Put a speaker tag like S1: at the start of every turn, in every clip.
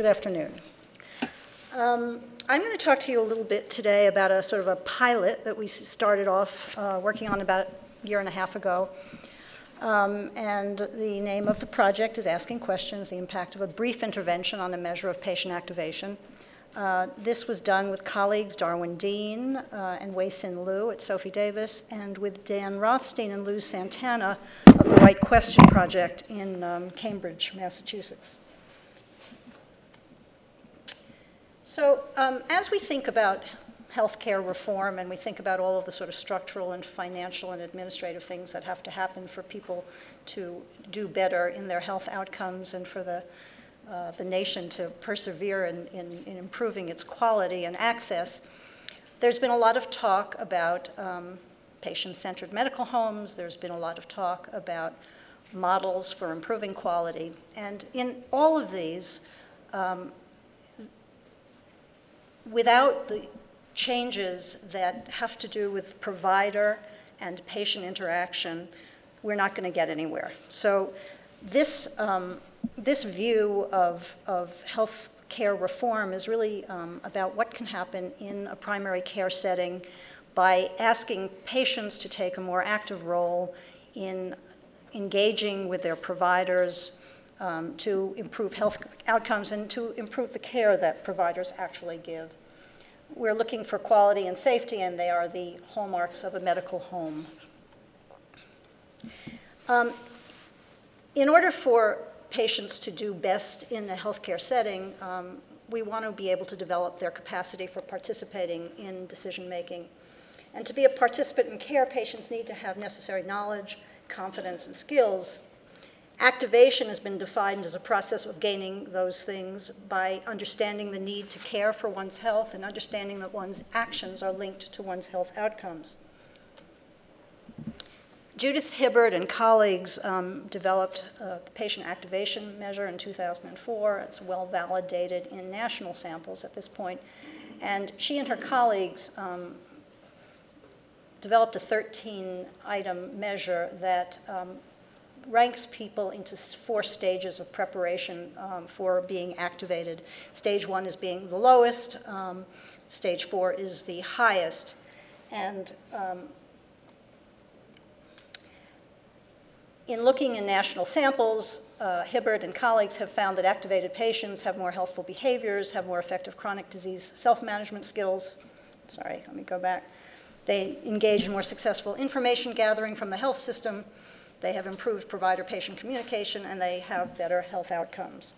S1: Good afternoon. I'm going to talk to you a little bit today about a sort of a pilot that we started off working on about a year and a half ago. And the name of the project is Asking Questions, the Impact of a Brief Intervention on a Measure of Patient Activation. This was done with colleagues Darwin Dean and Wei-Sin Liu at Sophie Davis, and with Dan Rothstein and Lou Santana of the Right Question Project in Cambridge, Massachusetts. So as we think about healthcare reform and we think about all of the sort of structural and financial and administrative things that have to happen for people to do better in their health outcomes and for the nation to persevere in improving its quality and access, there's been a lot of talk about patient-centered medical homes. There's been a lot of talk about models for improving quality. And in all of these, without the changes that have to do with provider and patient interaction, we're not going to get anywhere. So this view of health care reform is really about what can happen in a primary care setting by asking patients to take a more active role in engaging with their providers to improve health outcomes and to improve the care that providers actually give. We're looking for quality and safety, and they are the hallmarks of a medical home. In order for patients to do best in a healthcare setting, we want to be able to develop their capacity for participating in decision-making. And to be a participant in care, patients need to have necessary knowledge, confidence, and skills. Activation has been defined as a process of gaining those things by understanding the need to care for one's health and understanding that one's actions are linked to one's health outcomes. Judith Hibbard and colleagues developed the patient activation measure in 2004. It's well validated in national samples at this point. And she and her colleagues developed a 13-item measure that ranks people into 4 stages of preparation for being activated. Stage 1 is being the lowest. Stage 4 is the highest. And in looking in national samples, Hibbard and colleagues have found that activated patients have more healthful behaviors, have more effective chronic disease self-management skills. Sorry, let me go back. They engage in more successful information gathering from the health system. They have improved provider-patient communication, and they have better health outcomes.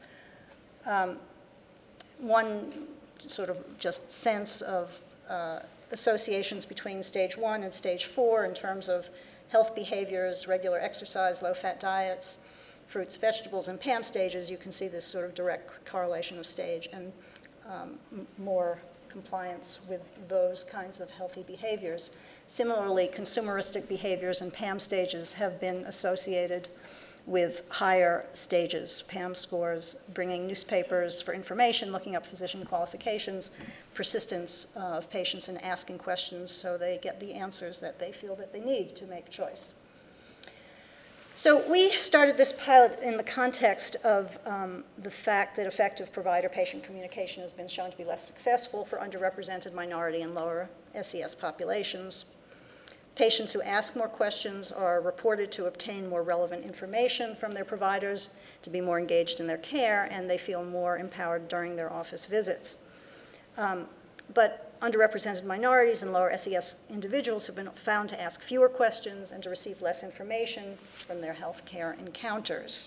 S1: One sort of just sense of associations between stage 1 and stage 4 in terms of health behaviors, regular exercise, low-fat diets, fruits, vegetables, and PAM stages, you can see this sort of direct correlation of stage and more compliance with those kinds of healthy behaviors. Similarly, consumeristic behaviors and PAM stages have been associated with higher stages, PAM scores, bringing newspapers for information, looking up physician qualifications, persistence of patients in asking questions so they get the answers that they feel that they need to make choice. So we started this pilot in the context of the fact that effective provider-patient communication has been shown to be less successful for underrepresented minority and lower SES populations. Patients who ask more questions are reported to obtain more relevant information from their providers, to be more engaged in their care, and they feel more empowered during their office visits. But underrepresented minorities and lower SES individuals have been found to ask fewer questions and to receive less information from their healthcare encounters.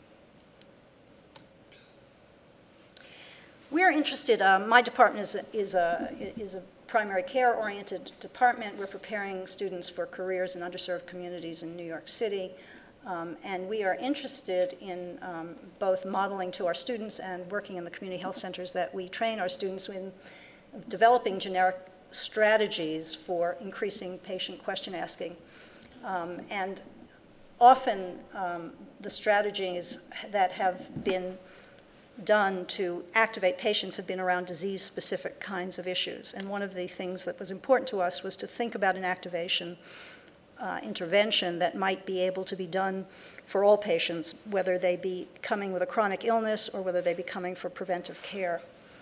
S1: We're interested, my department is a primary care-oriented department. We're preparing students for careers in underserved communities in New York City. And we are interested in both modeling to our students and working in the community health centers that we train our students in developing generic strategies for increasing patient question asking. And often the strategies that have been done to activate patients have been around disease-specific kinds of issues. And one of the things that was important to us was to think about an activation intervention that might be able to be done for all patients, whether they be coming with a chronic illness or whether they be coming for preventive care.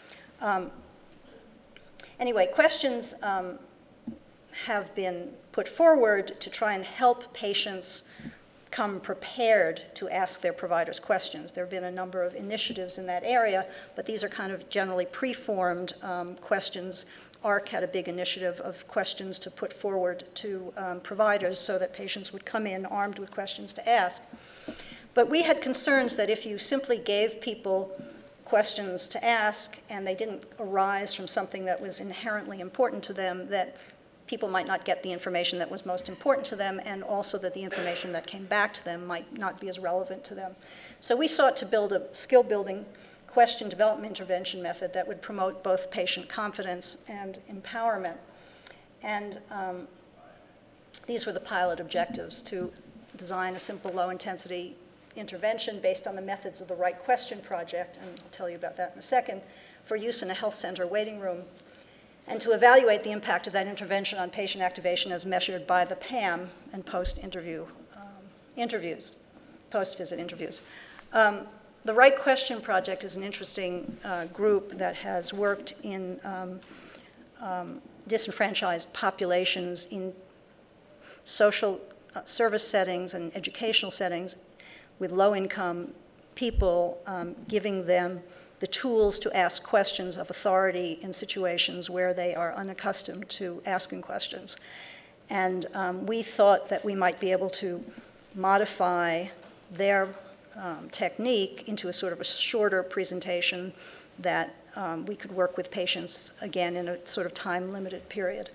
S1: Anyway, questions have been put forward to try and help patients come prepared to ask their providers questions. There have been a number of initiatives in that area, but these are kind of generally preformed questions. AHRQ had a big initiative of questions to put forward to providers so that patients would come in armed with questions to ask. But we had concerns that if you simply gave people questions to ask and they didn't arise from something that was inherently important to them, that people might not get the information that was most important to them, and also that the information that came back to them might not be as relevant to them. So we sought to build a skill-building question development intervention method that would promote both patient confidence and empowerment. And these were the pilot objectives: to design a simple low-intensity intervention based on the methods of the Right Question Project, and I'll tell you about that in a second, for use in a health center waiting room, and to evaluate the impact of that intervention on patient activation as measured by the PAM and post-interview interviews, post-visit interviews. The Right Question Project is an interesting group that has worked in disenfranchised populations in social service settings and educational settings with low-income people, giving them the tools to ask questions of authority in situations where they are unaccustomed to asking questions. And we thought that we might be able to modify their technique into a sort of a shorter presentation that we could work with patients, again, in a sort of time-limited period.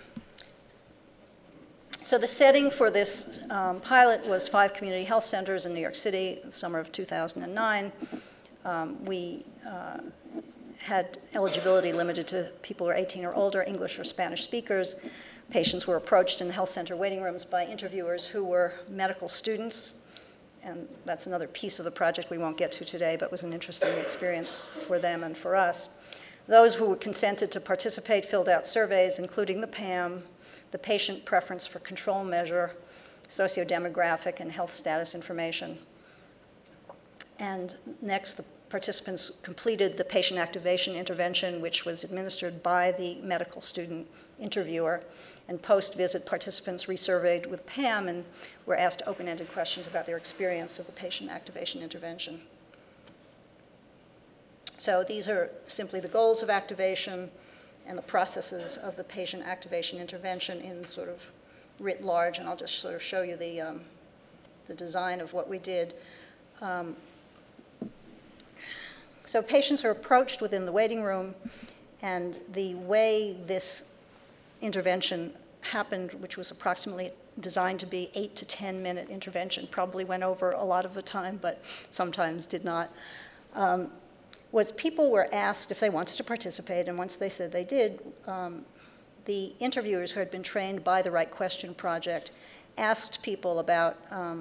S1: So the setting for this pilot was 5 community health centers in New York City in the summer of 2009. We had eligibility limited to people who are 18 or older, English or Spanish speakers. Patients were approached in health center waiting rooms by interviewers who were medical students. And that's another piece of the project we won't get to today, but was an interesting experience for them and for us. Those who were consented to participate filled out surveys, including the PAM, the patient preference for control measure, sociodemographic and health status information. And next, the participants completed the patient activation intervention, which was administered by the medical student interviewer. And post-visit, participants resurveyed with PAM and were asked open-ended questions about their experience of the patient activation intervention. So these are simply the goals of activation and the processes of the patient activation intervention in sort of writ large, and I'll just sort of show you the design of what we did. So patients are approached within the waiting room, and the way this intervention happened, which was approximately designed to be 8 to 10 minute intervention, probably went over a lot of the time, but sometimes did not, was people were asked if they wanted to participate, and once they said they did, the interviewers who had been trained by the Right Question Project asked people about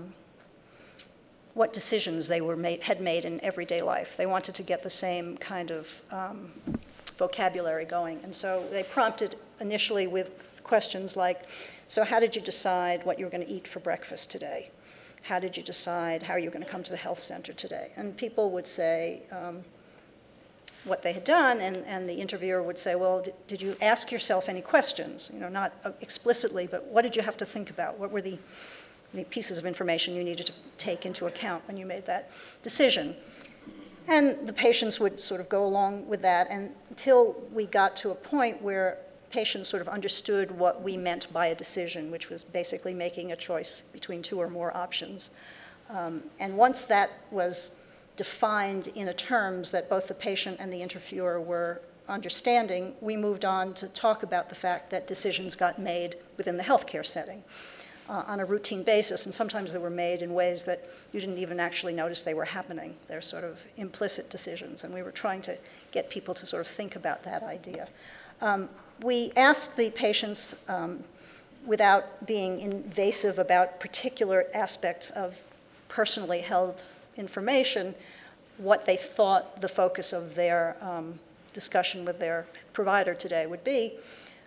S1: what decisions they had made in everyday life. They wanted to get the same kind of vocabulary going, and so they prompted initially with questions like, so how did you decide what you were going to eat for breakfast today? How did you decide how you were going to come to the health center today? And people would say what they had done, and the interviewer would say, well, did you ask yourself any questions? You know, not explicitly, but what did you have to think about? What were the pieces of information you needed to take into account when you made that decision? And the patients would sort of go along with that until we got to a point where patients sort of understood what we meant by a decision, which was basically making a choice between 2 or more options. And once that was defined in terms that both the patient and the interviewer were understanding, we moved on to talk about the fact that decisions got made within the healthcare setting on a routine basis, and sometimes they were made in ways that you didn't even actually notice they were happening. They're sort of implicit decisions, and we were trying to get people to sort of think about that idea. We asked the patients, without being invasive about particular aspects of personally held information, what they thought the focus of their discussion with their provider today would be.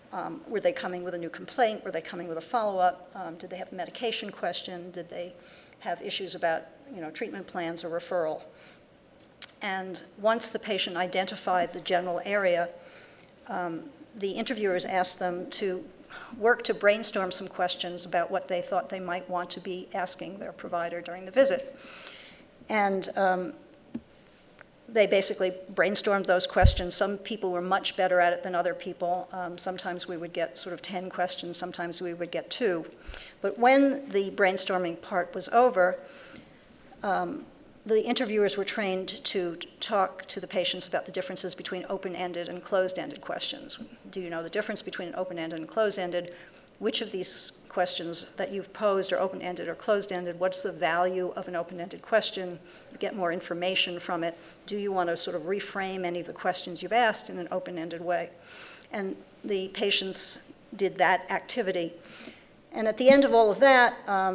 S1: Were they coming with a new complaint? Were they coming with a follow-up? Did they have a medication question? Did they have issues about treatment plans or referral? And once the patient identified the general area, the interviewers asked them to work to brainstorm some questions about what they thought they might want to be asking their provider during the visit. And they basically brainstormed those questions. Some people were much better at it than other people. Sometimes we would get sort of 10 questions, sometimes we would get 2. But when the brainstorming part was over, the interviewers were trained to talk to the patients about the differences between open-ended and closed-ended questions. Do you know the difference between an open-ended and closed-ended? Which of these questions that you've posed are open-ended or closed-ended? What's the value of an open-ended question? Get more information from it. Do you want to sort of reframe any of the questions you've asked in an open-ended way? And the patients did that activity. And at the end of all of that,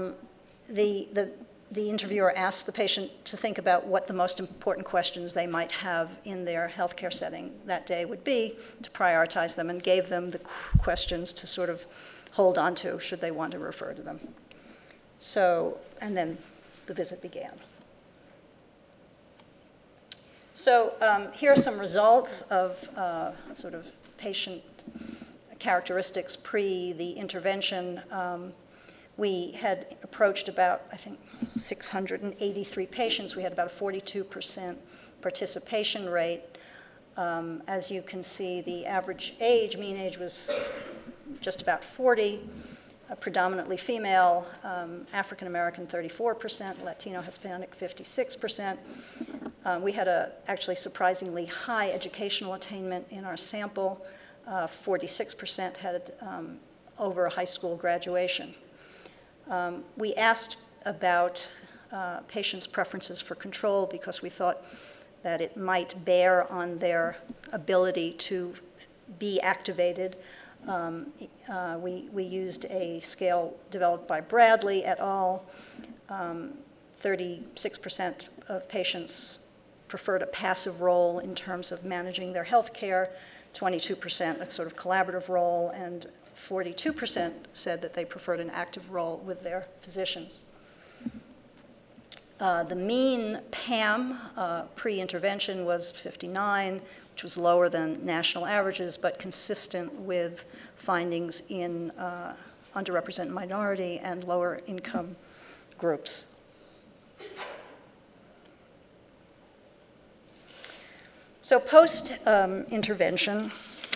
S1: the interviewer asked the patient to think about what the most important questions they might have in their healthcare setting that day would be, to prioritize them, and gave them the questions to sort of hold on to should they want to refer to them. So, and then the visit began. So here are some results of sort of patient characteristics pre the intervention. We had approached about, I think, 683 patients. We had about a 42% participation rate. As you can see, the average age, mean age, was just about 40, predominantly female, African American 34%, Latino Hispanic 56%. We had a actually surprisingly high educational attainment in our sample. 46% had over a high school graduation. We asked about patients' preferences for control because we thought that it might bear on their ability to be activated. We used a scale developed by Bradley et al. 36% of patients preferred a passive role in terms of managing their health care, 22% a sort of collaborative role, and 42% said that they preferred an active role with their physicians. The mean PAM pre-intervention was 59, which was lower than national averages, but consistent with findings in underrepresented minority and lower income groups. So post-intervention,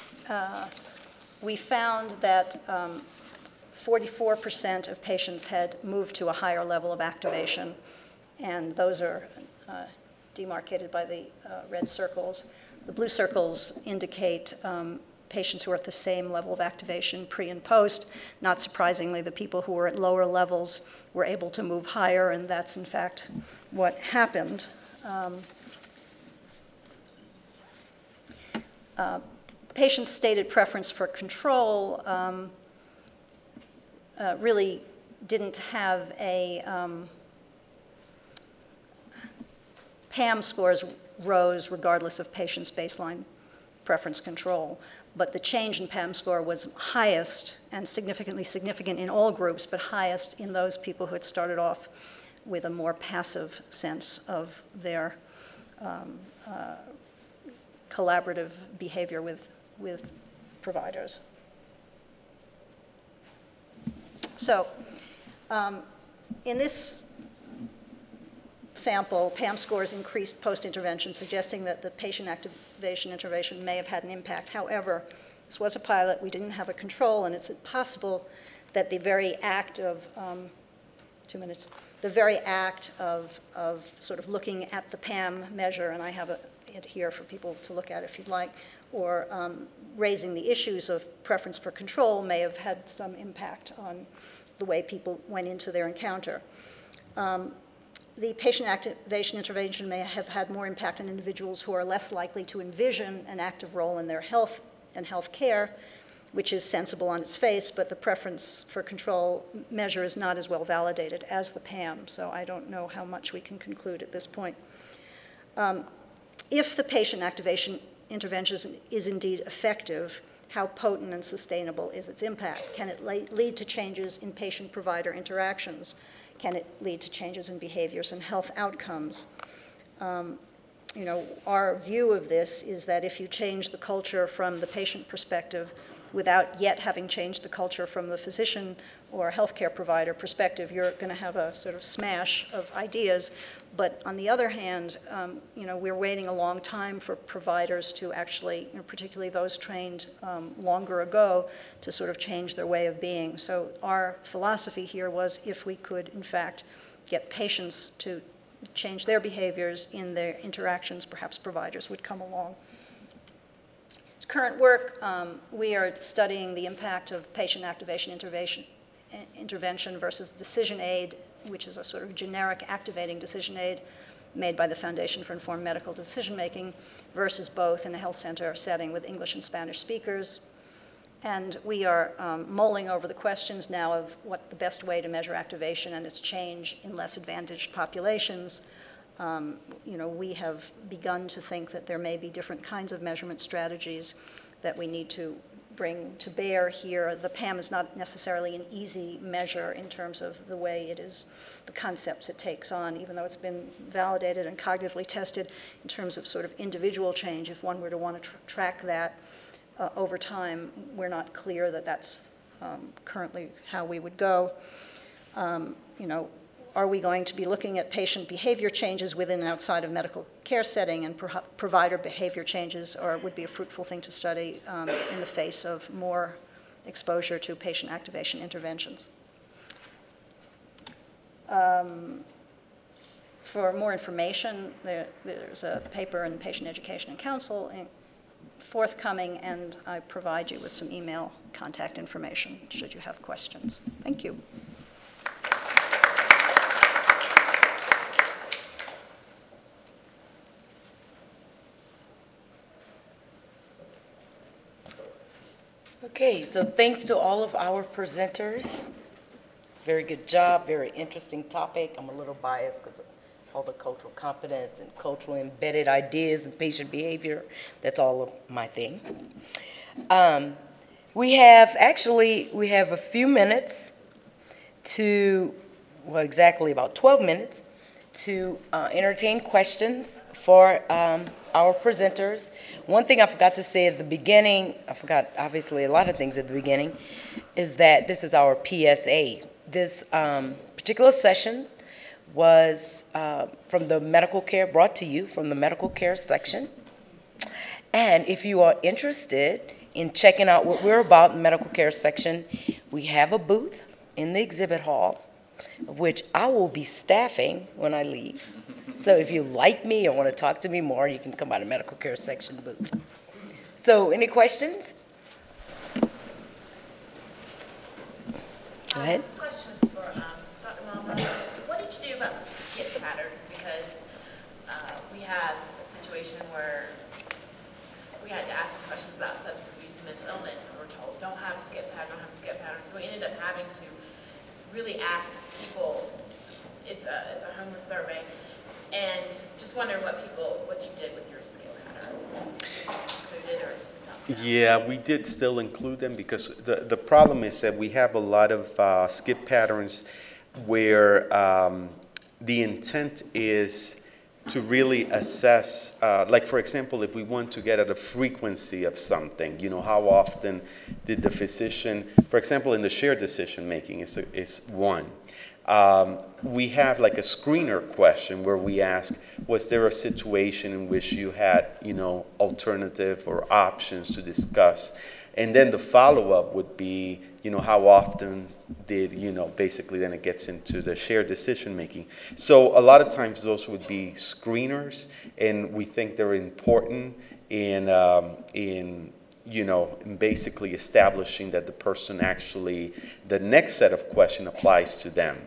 S1: we found that 44% of patients had moved to a higher level of activation, and those are demarcated by the red circles. The blue circles indicate patients who are at the same level of activation pre and post. Not surprisingly, the people who were at lower levels were able to move higher, and that's in fact what happened. Patients' stated preference for control really didn't have a PAM scores rose regardless of patients' baseline preference control, but the change in PAM score was highest and significantly significant in all groups, but highest in those people who had started off with a more passive sense of their collaborative behavior with providers. So in this sample, PAM scores increased post-intervention, suggesting that the patient activation intervention may have had an impact. However, this was a pilot, we didn't have a control, and it's possible that the very act of, the very act of sort of looking at the PAM measure, and I have it here for people to look at if you'd like, or raising the issues of preference for control may have had some impact on the way people went into their encounter. The patient activation intervention may have had more impact on individuals who are less likely to envision an active role in their health and health care, which is sensible on its face, but the preference for control measure is not as well validated as the PAM, so I don't know how much we can conclude at this point. If the patient activation intervention is indeed effective, how potent and sustainable is its impact? Can it lead to changes in patient-provider interactions? Can it lead to changes in behaviors and health outcomes? Our view of this is that if you change the culture from the patient perspective without yet having changed the culture from the physician or healthcare provider perspective, you're going to have a sort of smash of ideas. But on the other hand, we're waiting a long time for providers to actually, particularly those trained longer ago, to sort of change their way of being. So our philosophy here was if we could, in fact, get patients to change their behaviors in their interactions, perhaps providers would come along. Current work, we are studying the impact of patient activation intervention versus decision aid, which is a sort of generic activating decision aid made by the Foundation for Informed Medical Decision Making, versus both in a health center setting with English and Spanish speakers. And we are mulling over the questions now of what the best way to measure activation and its change in less advantaged populations. We have begun to think that there may be different kinds of measurement strategies that we need to bring to bear here. The PAM is not necessarily an easy measure in terms of the way it is, the concepts it takes on, even though it's been validated and cognitively tested in terms of sort of individual change. If one were to want to track that over time, we're not clear that that's currently how we would go. Are we going to be looking at patient behavior changes within and outside of medical care setting, and provider behavior changes, or would be a fruitful thing to study in the face of more exposure to patient activation interventions? For more information, there's a paper in Patient Education and Counsel forthcoming, and I provide you with some email contact information should you have questions. Thank you.
S2: Okay, so thanks to all of our presenters. Very good job, very interesting topic. I'm a little biased because of all the cultural competence and culturally embedded ideas and patient behavior. That's all of my thing. We have a few minutes to, well, exactly about 12 minutes to entertain questions for our presenters. One thing I forgot to say at the beginning, I forgot obviously a lot of things at the beginning, is that this is our PSA. This particular session was from the medical care, brought to you from the medical care section. And if you are interested in checking out what we're about in the medical care section, we have a booth in the exhibit hall, which I will be staffing when I leave. So if you like me or want to talk to me more, you can come by the medical care section booth. So any questions? Go ahead.
S3: This question is for Dr. Malma. What did you do about the skip patterns? Because we had a situation where we had to ask some questions about substance abuse and mental illness, and we were told, don't have a skip pattern, don't have a skip pattern. So we ended up having to really ask people, it's a homeless survey, and just wondering what you did with your skip pattern. Did you include it or not?
S4: Yeah, we did still include them because the problem is that we have a lot of skip patterns where the intent is to really assess, like for example, if we want to get at a frequency of something, how often did the physician, for example, in the shared decision making is one. We have like a screener question where we ask, was there a situation in which you had, alternative or options to discuss? And then the follow-up would be, how often did, basically then it gets into the shared decision making. So a lot of times those would be screeners, and we think they're important in basically establishing that the person actually, the next set of question applies to them.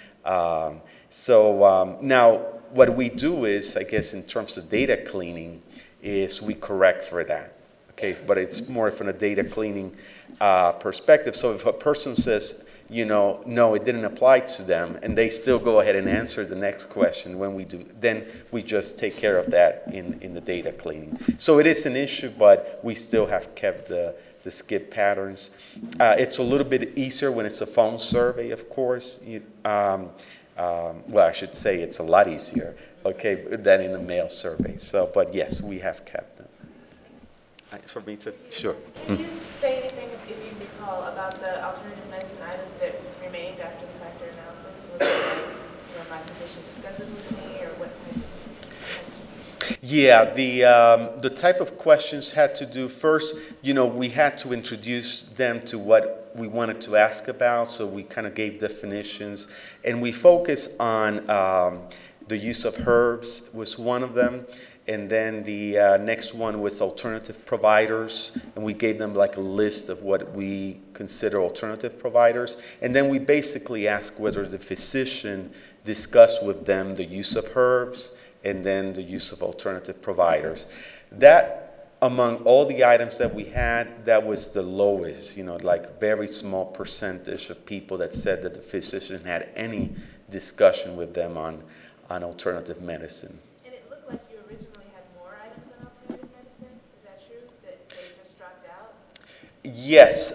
S4: Now what we do is, I guess in terms of data cleaning, is we correct for that. Okay, but it's more from a data cleaning perspective. So if a person says, no, it didn't apply to them, and they still go ahead and answer the next question when we do, then we just take care of that in the data cleaning. So it is an issue, but we still have kept the the skip patterns. It's a little bit easier when it's a phone survey, of course. Well, I should say it's a lot easier, okay, than in a mail survey. So, but yes, we have kept them. For me to, sure.
S3: Can you say anything, if you recall, about the alternative medicine items that remained after the factor analysis? Was it like, my physician discusses with me, or what type of questions?
S4: Yeah, the type of questions had to do first, we had to introduce them to what we wanted to ask about, so we kind of gave definitions, and we focused on the use of herbs was one of them, and then the next one was alternative providers, and we gave them like a list of what we consider alternative providers, and then we basically asked whether the physician discussed with them the use of herbs and then the use of alternative providers. That, among all the items that we had, that was the lowest, like very small percentage of people that said that the physician had any discussion with them on alternative medicine.
S3: And it looked like you originally had more items on alternative medicine. Is that true? That they just dropped out?
S4: Yes,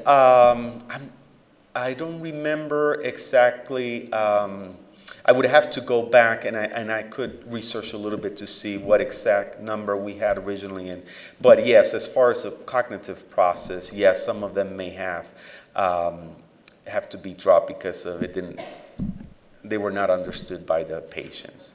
S4: I don't remember exactly. I would have to go back and I could research a little bit to see what exact number we had originally in. But yes, as far as the cognitive process, yes, some of them may have to be dropped because of they were not understood by the patients.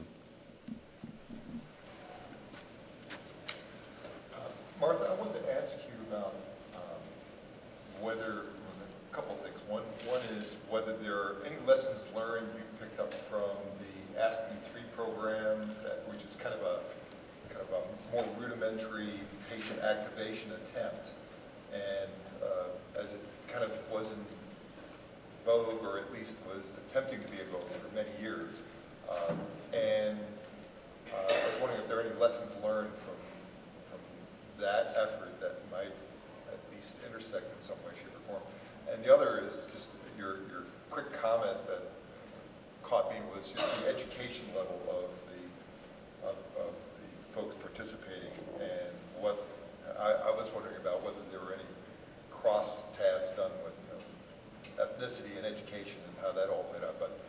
S5: Martha, I wanted to ask you about whether, a couple of things. One is whether there are any lessons learned you picked up from the Ask Me 3 program, which is kind of a more rudimentary patient activation attempt, and as it kind of was in vogue, or at least was attempting to be in vogue for many years. And I was wondering if there are any lessons learned from that effort that might at least intersect in some way, shape, or form. And the other is just your quick comment that caught me was just the education level of the folks participating, and what I was wondering about whether there were any cross tabs done with ethnicity and education and how that all played out. But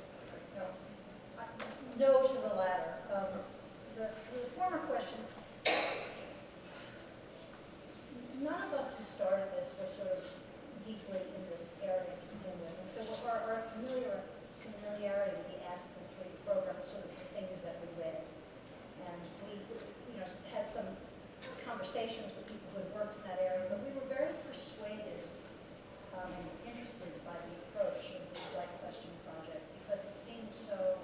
S1: No to the latter. The former question, none of us who started this were sort of deeply in this area to begin with, and so our familiarity with the Ask Me 3 program is sort of the things that we read. And we had some conversations with people who had worked in that area, but we were very persuaded and interested by the approach of the Right Question Project because it seemed so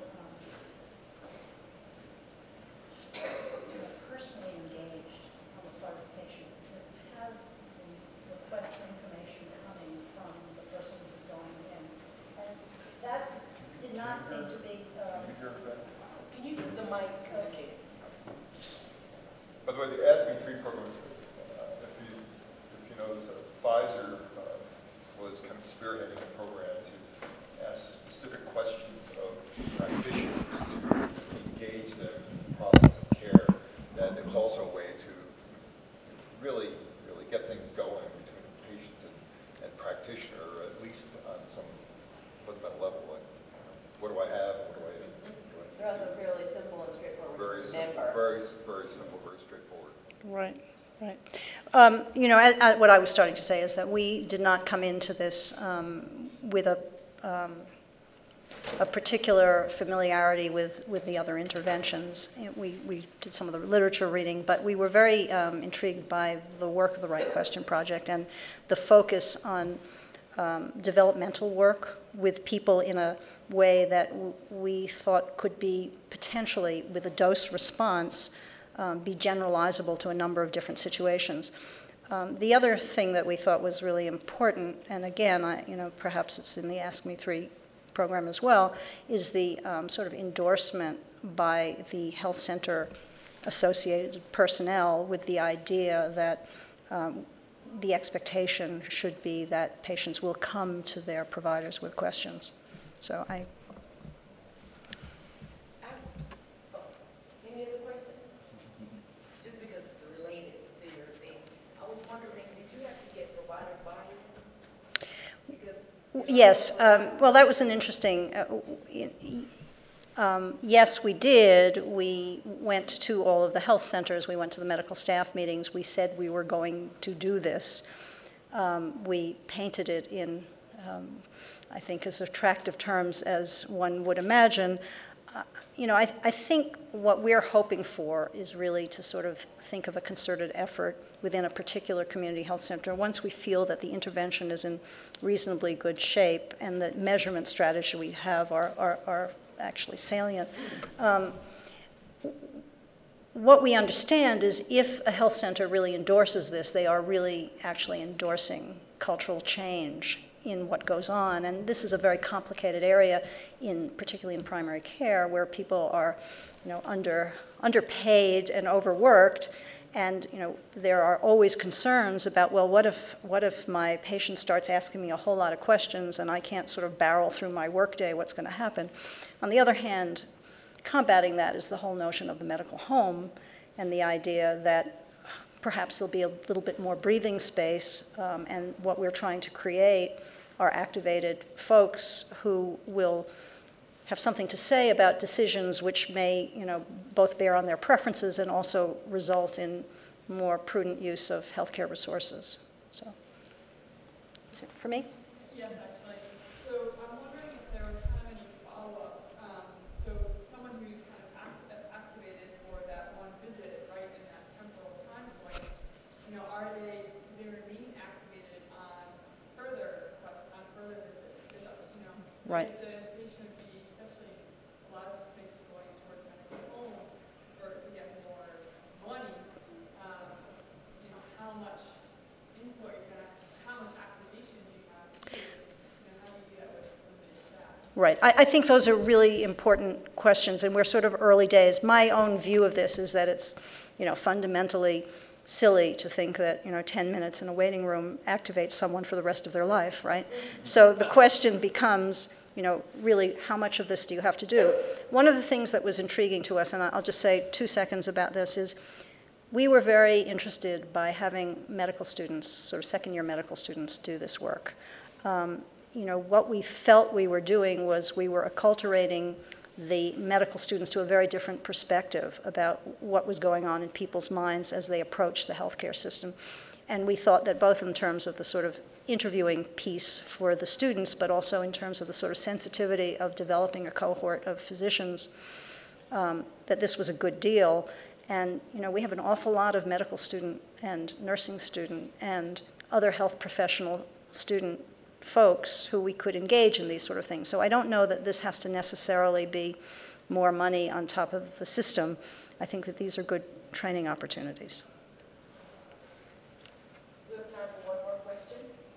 S1: personally engaged on the part of the patient to have the request for information coming from the person who's going in. And that did not seem to be...
S3: Can you use the mic? Okay.
S5: by the way, the Ask Me 3 program, if you know, Pfizer was kind of spearheading a program to ask specific questions of practitioners to engage them in the process of care. And it was also a way to really get things going between patient and practitioner, or at least on some fundamental level. Like, what do I have? What do I need?
S3: They're also fairly simple and straightforward
S5: Very
S3: to
S5: simple,
S3: remember.
S5: very simple, very straightforward.
S1: Right. What I was starting to say is that we did not come into this with a particular familiarity with the other interventions. We did some of the literature reading, but we were very intrigued by the work of the Right Question Project and the focus on developmental work with people in a way that we thought could be potentially, with a dose response, be generalizable to a number of different situations. The other thing that we thought was really important, and again, perhaps it's in the Ask Me 3 program as well, is the sort of endorsement by the health center associated personnel with the idea that the expectation should be that patients will come to their providers with questions. So
S3: Any other questions? Just because it's related to your thing, I was wondering, did you have to
S1: Yes, well, that was an interesting, yes, we did. We went to all of the health centers. We went to the medical staff meetings. We said we were going to do this. We painted it in, I think, as attractive terms as one would imagine. I think what we're hoping for is really to sort of think of a concerted effort within a particular community health center. Once we feel that the intervention is in reasonably good shape and the measurement strategy we have are actually salient. What we understand is if a health center really endorses this, they are really actually endorsing cultural change in what goes on. And this is a very complicated area, particularly in primary care, where people are underpaid and overworked. And there are always concerns about, well, what if my patient starts asking me a whole lot of questions and I can't sort of barrel through my workday, what's going to happen? On the other hand, combating that is the whole notion of the medical home and the idea that perhaps there'll be a little bit more breathing space, and what we're trying to create are activated folks who will have something to say about decisions which may, both bear on their preferences and also result in more prudent use of healthcare resources. So, is it for me?
S6: Yes, actually. So I'm wondering if there was kind of any follow-up. So someone who's kind of activated for that one visit, right, in that temporal time point, do they remain activated on further visits? Because,
S1: Right.
S6: the patient would be, especially a lot of places going towards medical home to get more money, how much input how much activation do you have to do? How do you do that with limited staff?
S1: Right. I think those are really important questions, and we're sort of early days. My own view of this is that it's, fundamentally silly to think that, 10 minutes in a waiting room activates someone for the rest of their life, right? So the question becomes, really, how much of this do you have to do? One of the things that was intriguing to us, and I'll just say 2 seconds about this, is we were very interested by having medical students, sort of second-year medical students, do this work. What we felt we were doing was we were acculturating the medical students to a very different perspective about what was going on in people's minds as they approached the healthcare system. And we thought that both in terms of the sort of interviewing piece for the students, but also in terms of the sort of sensitivity of developing a cohort of physicians, that this was a good deal. And we have an awful lot of medical student and nursing student and other health professional student folks who we could engage in these sort of things. So I don't know that this has to necessarily be more money on top of the system. I think that these are good training opportunities.
S2: We have time for one more question.